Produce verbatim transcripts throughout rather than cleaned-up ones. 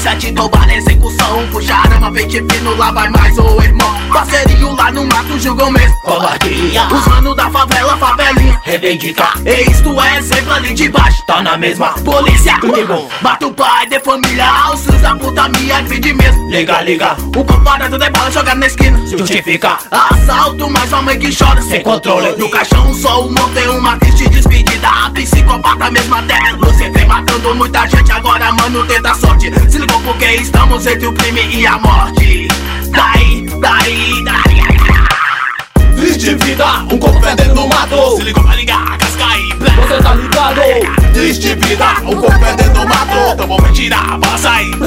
polícia te tomar na execução. Puxa arma, pente fino, lá vai mais o irmão. Parceirinho lá no mato, julgam mesmo covardia. Os manos da favela, favelinha reivindica. E isto é exemplo ali de baixo, tá na mesma polícia comigo. Mata o pai de família, os filhos da puta minha, vende mesmo. Liga, liga, o comparado de bala jogado na esquina. Justifica assalto, mas a mãe que chora sem controle. No caixão só o montei uma triste despedida. A psicopata mesmo até você vem matando muita gente. Agora mano, tenta sorte. Se ligou porque estamos entre o crime e a morte. Daí, daí, daí. Triste vida, um corpo perdendo no mato. Se ligou pra ligar, casca e blé. Você tá ligado? Triste vida, um corpo perdendo no mato. Então vou tirar, passa aí.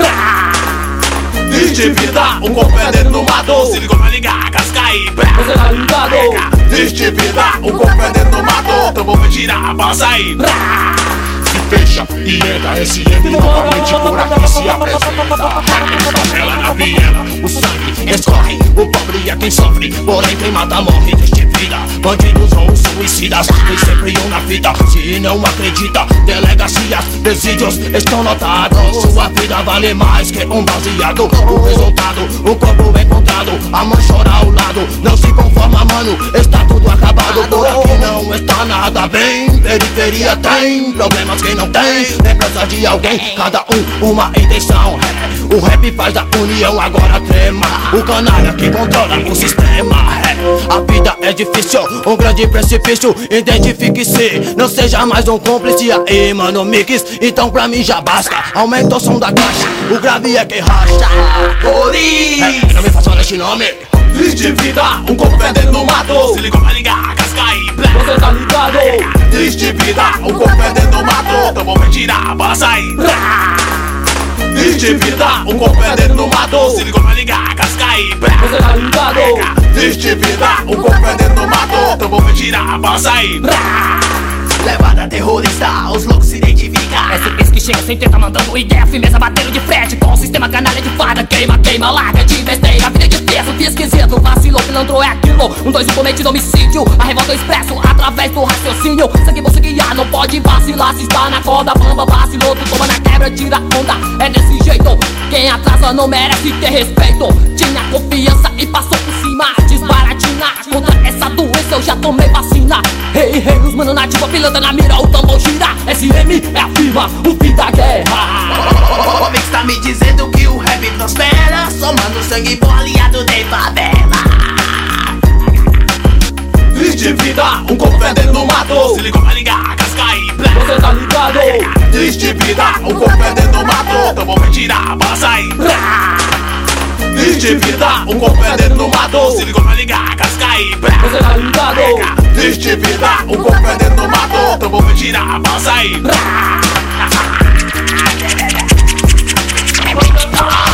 Triste vida, um corpo perdendo no mato. Se ligou pra ligar, casca e blé. Você tá ligado? Triste vida, um corpo perdendo no mato. Então vou tirar, passa aí. Fecha e entra, S M novamente por aqui se apresenta. Favela na viela, o sangue escorre, o pobre é quem sofre, porém quem mata morre. Triste vida, bandidos ou suicidas, tem sempre um na fita. Se não acredita, delegacias, presídios estão lotados. Sua vida vale mais que um baseado. O resultado, o corpo encontrado, a mãe chora ao lado. Não se conforma, mano, está tudo acabado. Por aqui não está nada bem, periferia tem problemas que não tem, lembrança de alguém, cada um uma intenção. É, o rap faz da união, agora trema o canalha que controla o sistema. É, a vida é difícil, um grande precipício. Identifique-se, não seja mais um cúmplice. Aí mano, mix, então pra mim já basta. Aumenta o som da caixa, o grave é que racha. Ori, é, não me faça este nome. Triste vida, um corpo perdendo no mato. Se ligou pra ligar, casca e blé. Você tá ligado? Triste vida, um corpo perdendo no mato. Então vou tirar, passa aí. Triste vida, um corpo perdendo no mato. Se ligou pra ligar, casca e blé. Você tá ligado? Triste vida, um corpo perdendo no mato. Então vou tirar, passa aí. Levada terrorista, os loucos se identificam. S Ps que chega sem tenta mandando ideia, firmeza batendo de frente com o sistema canalha de farda. Queima, queima, larga de besteira. A vida é difícil, fiz esquisito, vacilou, pilantrou, é aquilo. Um, dois, um cometido homicídio. A revolta eu expresso através do raciocínio. Sangue você guiar, não pode vacilar. Se está na corda, bamba, vacilou, tu toma na quebra, tira onda. É desse jeito, quem atrasa não merece ter respeito. Tinha confiança e passou por cima. Desbaratina, contra essa doença eu já tomei vacina. Hey, hey, os mano nativa, pilantra na mira, o tambor gira. S M é a firma, o fim da guerra. O mix tá me dizendo que o rap prospera, somando sangue bom aliado de favela. Triste vida, um corpo perdendo no mato. Se ligou pra ligar, casca e blé. Você tá ligado? Triste vida, um corpo perdendo no mato. Então vou tirar, passa aí. Triste vida, um corpo perdendo no mato. Se ligou pra ligar, casca e blé. Você tá ligado? Triste vida, um corpo perdendo no mato. Então vou tirar, passa aí.